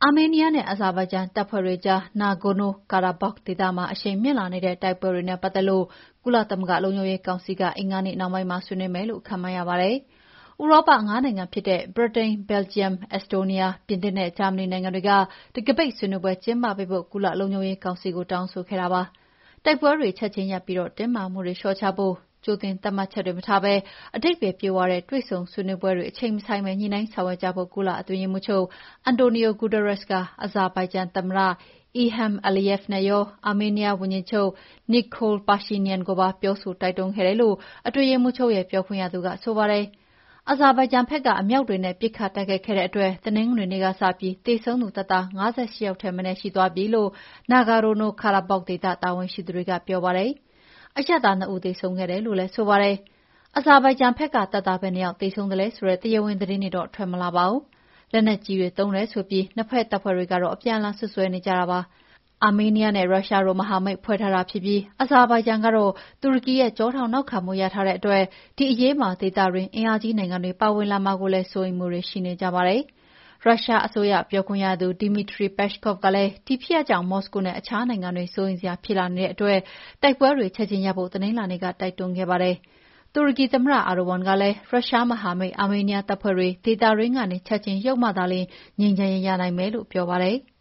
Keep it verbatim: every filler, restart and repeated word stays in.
အာမေးနီးယားနဲ့ အဇာဘိုင်ဂျန်တပ်ဖွဲ့တွေကြား Nagorno-Karabakh ဒေသမှာအရှိန်မြင့်လာနေတဲ့တိုက်ပွဲတွေနဲ့ပတ်သက်လို့ကုလသမဂ္ဂလုံခြုံရေးကောင်စီကအင်္ဂါနေ့နှောင်းပိုင်းမှာဆွေးနွေးမယ်လို့ခန့်မှန်းရပါတယ်။ဥရောပငါးနိုင်ငံဖြစ်တဲ့ဗြိတိန်၊ ဘယ်လ်ဂျီယံ၊ အက်စတိုးနီးယား၊ ပြင်သစ်နဲ့ဂျာမနီနိုင်ငံတွေကတံခါးပိတ်ဆွေးနွေးပွဲကျင်းပပေးဖို့ကုလလုံခြုံရေးကောင်စီကိုတောင်းဆိုခဲ့တာပါ။တိုက်ပွဲတွေချက်ချင်းရပ်ပြီးတင်းမာမှုတွေလျှော့ချဖို့၊ကြိုတင်သတ်မှတ်ချက်တွေမထားဘဲအဓိပ္ပါယ်ပြည့်ဝတဲ့တွေ့ဆုံဆွေးနွေးပွဲတွေအချိန်မဆိုင်းဘဲညှိနှိုင်းဆောင်ရွက်ကြဖို့ကုလအတွင်းရေးမှူးချုပ်အန်တိုနီယိုဂူတာရက်စ်ကအဇာဘိုင်ဂျန်သမ္မတ Ilham Aliyev နဲ့ရောအာမေးနီးယားဝန်ကြီးချုပ် Nikol Pashinyan ကိုပါပြောဆိုတိုက်တွန်းခဲ့တယ်လို့အတွင်းရေးမှူးချုပ်ရဲ့ပြောခွင့်ရသူကဆိုပါတယ်။အဇာဘိုင်ဂျန်ဘက်ကအမြောက်တွေနဲ့ပစ်ခတ်တိုက်ခိုက်ခဲ့တဲ့အတွက်တနင်္ဂနွေနေ့ကစပြီးသေဆုံးသူတပ်သား၅၈ယောက်ထက်မနည်းရှိသွားပြီလို့ Nagorno-Karabakh ဒေသတာဝန်ရှိသူတွေကပြောပါတယ်။အရပ်သားနှစ်ဦးသေဆုံးခဲ့တယ်လို့လည်းဆိုပါတယ်။အဇာဘိုင်ဂျန်ဘက်ကတပ်သားဘယ်နှစ်ယောက်သေဆုံးသလဲဆိုတဲ့တရားဝင်သတင်းတွေတော့ထွက်မလာပါဘူး။လက်နက်ကြီးတွေသုံးတယ်ဆိုပြီးနှစ်ဖက်တပ်ဖွဲ့တွေကတော့အပြန်အလှန်စွပ်စွဲနေကြတာပါ။အာမေးနီးယားနဲ့ရုရှားတို့မဟာမိတ်ဖွဲ့ထားတာဖြစ်ပြီးအဇာဘိုင်ဂျန်ကတော့တူရကီရဲ့ကျောထောက်နောက်ခံမှုရထားတဲ့အတွက်ဒီအရေးမှာဒေသတွင်းအင်အားကြီးနိုင်ငံတွေပါဝင်လာမှာကိုလည်းစိုးရိမ်မှုတွေရှိနေကြပါတယ်။ရုရှားအစိုးရပြောခွင့်ရသူ Dmitry Peskov ကလည်းဒီဖြစ်ရပ်ကြောင့်မော်စကိုနဲ့အခြားနိုင်ငံတွေစိုးရိမ်စရာဖြစ်လာနေတဲ့အတွက်တိုက်ပွဲတွေချက်ချင်းရပ်ဖို့တနင်္လာနေ့ကတိုက်တွန်းခဲ့ပါတယ်။တူရကီသမ္မတ Erdogan ကလည်းရုရှားမဟာမိတ်အာမေးနီးယားတပ်ဖွဲ့တွေဒေသတွင်းကနေချက်ချင်းရုပ်မှသာလျှင်ငြိမ်းချမ်းရေးရနိုင်မယ်လို့ပြောပါတယ်။